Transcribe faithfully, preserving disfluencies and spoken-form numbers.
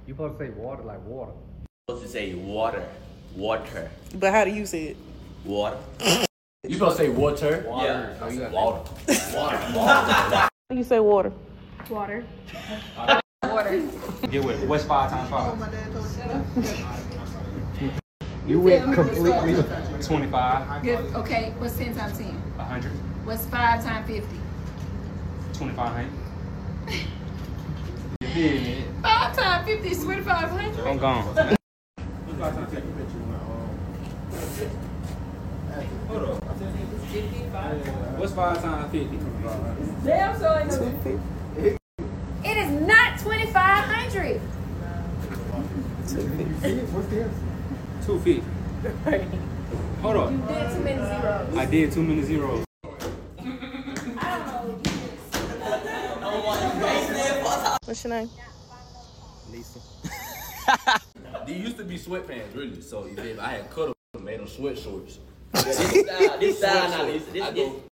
You supposed to say water like water. Supposed to say water. Water. But how do you say it? Water. You supposed to say water? Water. Yeah. Oh, you got Water. Water. Water. How do you say water? Water. Water. Get with it. What's five times five? You went completely. twenty-five. Good. Okay, what's ten times ten? one hundred. What's five times fifty? twenty-five hundred. You feel me? Five times fifty is twenty-five hundred. I'm gone. Hold on. What's five times fifty? Damn, so it's It is not twenty-five hundred. two fifty. Hold You on. did too many zeros. I did too many zeros. I don't know. What's your name? Lisa. These used to be sweatpants, really. So you feel me? I had cut them, made them sweat shorts. This style, this style now, this, I this, go- this,